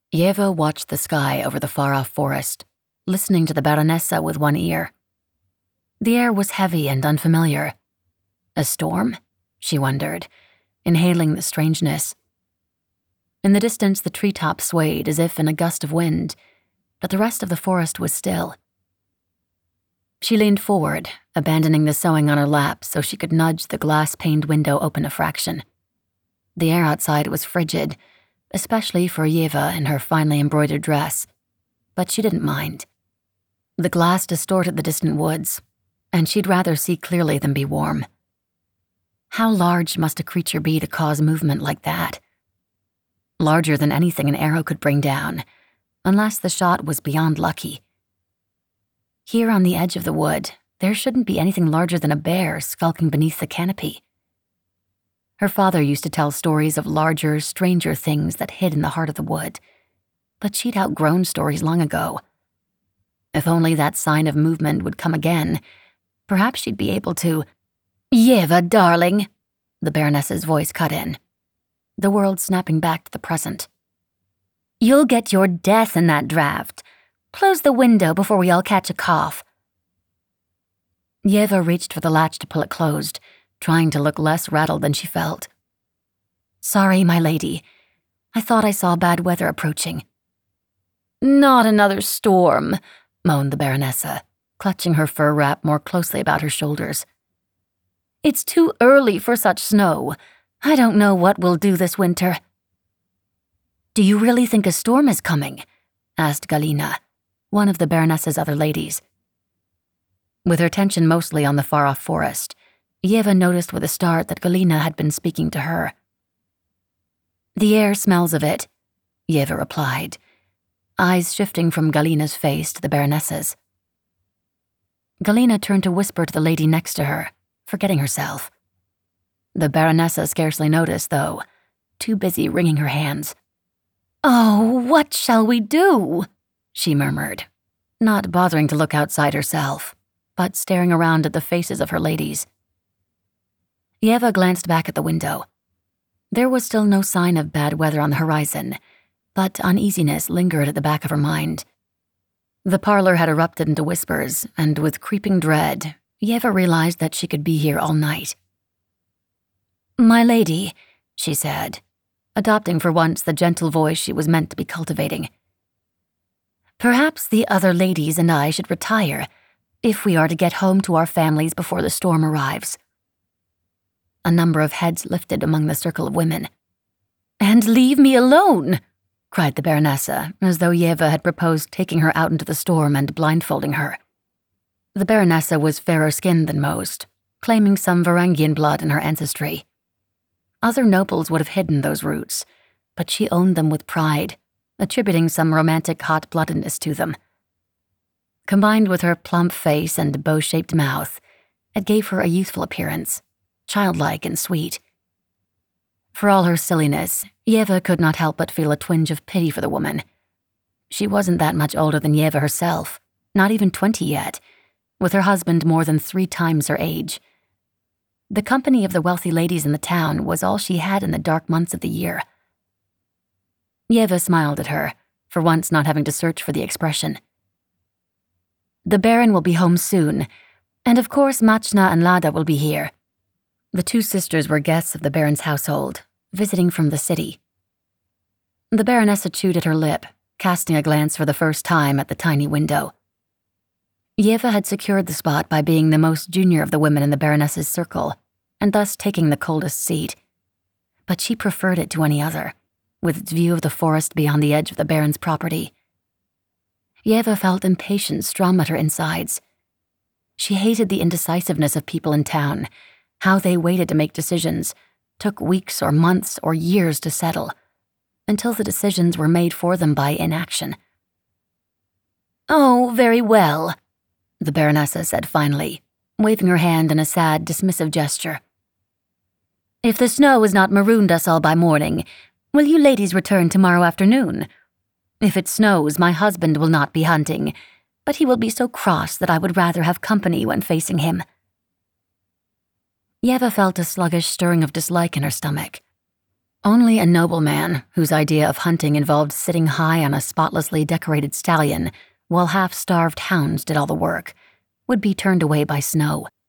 Yeva watched the sky over the far-off forest, listening to the Baronessa with one ear. The air was heavy and unfamiliar. A storm? She wondered, inhaling the strangeness. In the distance, the treetops swayed as if in a gust of wind, but the rest of the forest was still. She leaned forward, abandoning the sewing on her lap so she could nudge the glass-paned window open a fraction. The air outside was frigid, especially for Yeva in her finely embroidered dress, but she didn't mind. The glass distorted the distant woods, and she'd rather see clearly than be warm. How large must a creature be to cause movement like that? Larger than anything an arrow could bring down, unless the shot was beyond lucky. Here on the edge of the wood, there shouldn't be anything larger than a bear skulking beneath the canopy. Her father used to tell stories of larger, stranger things that hid in the heart of the wood, but she'd outgrown stories long ago. If only that sign of movement would come again, perhaps she'd be able to— "Yeva, darling," the Baroness's voice cut in, the world snapping back to the present. "You'll get your death in that draft. Close the window before we all catch a cough." Yeva reached for the latch to pull it closed, trying to look less rattled than she felt. "Sorry, my lady. I thought I saw bad weather approaching." "Not another storm," moaned the Baronessa, clutching her fur wrap more closely about her shoulders. "It's too early for such snow. I don't know what we'll do this winter." "Do you really think a storm is coming?" asked Galina, one of the Baronessa's other ladies. With her attention mostly on the far-off forest, Yeva noticed with a start that Galina had been speaking to her. "The air smells of it," Yeva replied, eyes shifting from Galina's face to the Baronessa's. Galina turned to whisper to the lady next to her, forgetting herself. The Baronessa scarcely noticed, though, too busy wringing her hands. "Oh, what shall we do?" she murmured, not bothering to look outside herself, but staring around at the faces of her ladies. Yeva glanced back at the window. There was still no sign of bad weather on the horizon, but uneasiness lingered at the back of her mind. The parlor had erupted into whispers, and with creeping dread, Yeva realized that she could be here all night. "My lady," she said, adopting for once the gentle voice she was meant to be cultivating. "Perhaps the other ladies and I should retire, if we are to get home to our families before the storm arrives." A number of heads lifted among the circle of women. "And leave me alone!" cried the Baronessa, as though Yeva had proposed taking her out into the storm and blindfolding her. The Baronessa was fairer-skinned than most, claiming some Varangian blood in her ancestry. Other nobles would have hidden those roots, but she owned them with pride, attributing some romantic hot-bloodedness to them. Combined with her plump face and bow-shaped mouth, it gave her a youthful appearance, childlike and sweet. For all her silliness, Yeva could not help but feel a twinge of pity for the woman. She wasn't that much older than Yeva herself, not even 20 yet, with her husband more than 3 times her age. The company of the wealthy ladies in the town was all she had in the dark months of the year. Yeva smiled at her, for once not having to search for the expression. "The Baron will be home soon, and of course Machna and Lada will be here." The 2 sisters were guests of the Baron's household, visiting from the city. The Baronessa chewed at her lip, casting a glance for the first time at the tiny window. Yeva had secured the spot by being the most junior of the women in the Baroness's circle, and thus taking the coldest seat. But she preferred it to any other, with its view of the forest beyond the edge of the Baron's property. Yeva felt impatience strum at her insides. She hated the indecisiveness of people in town, how they waited to make decisions, took weeks or months or years to settle, until the decisions were made for them by inaction. "Oh, very well," the Baronessa said finally, waving her hand in a sad, dismissive gesture. "If the snow has not marooned us all by morning, will you ladies return tomorrow afternoon? If it snows, my husband will not be hunting, but he will be so cross that I would rather have company when facing him." Yeva felt a sluggish stirring of dislike in her stomach. Only a nobleman, whose idea of hunting involved sitting high on a spotlessly decorated stallion, while half-starved hounds did all the work, would be turned away by Snow.